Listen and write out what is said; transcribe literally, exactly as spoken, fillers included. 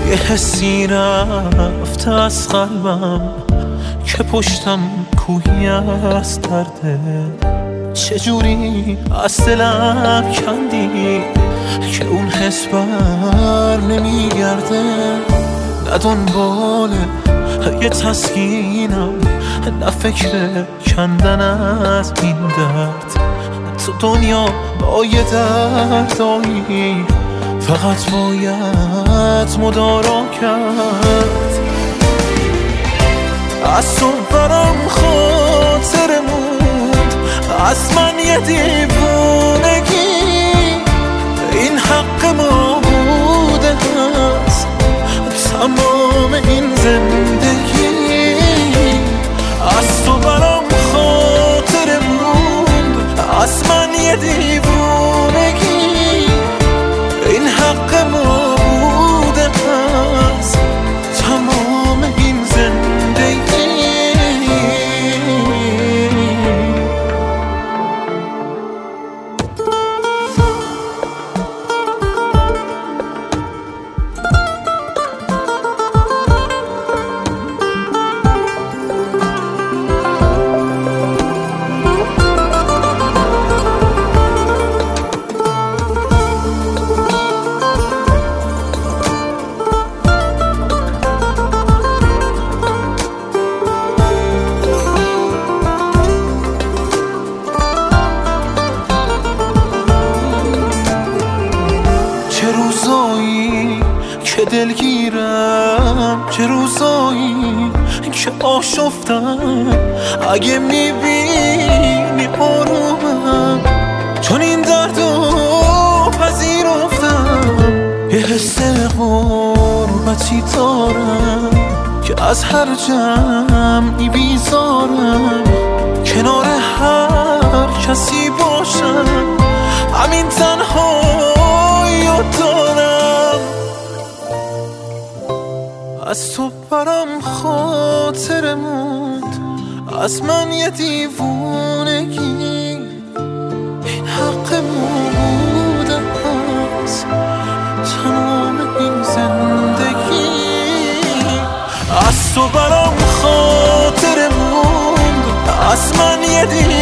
یه حسی رفت از قلبم که پشتم کوهی از درده. چجوری از دلم کندی که اون حس بر نمیگرده. نه دنبال یه تسکینم، نه فکر کندن از این درد. تو دنیا با یه دردایی فقط باید مدارا کرد. از تو برام خاطر موند، از من یه دیوونگی. این حق ما بوده هست تمام این زندگی. از تو برام خاطر موند، از من یه دیوونگی. این حق ما بوده هست تمام این زندگی. چه روزایی که دلگیرم، چه روزایی که آشفتم. اگه میبینی آرومم، چون این دردو پذیرفتم. یه حس غربتی دارم که از هر جمعی بیزارم. کنار هر کسی باشم، همین تنها دارم. از تو برام خاطر موند، از من یه دیوونگی. این حق ما بوده هست تمام این زندگی. از تو برام خاطر موند، از من یه دیوونگی.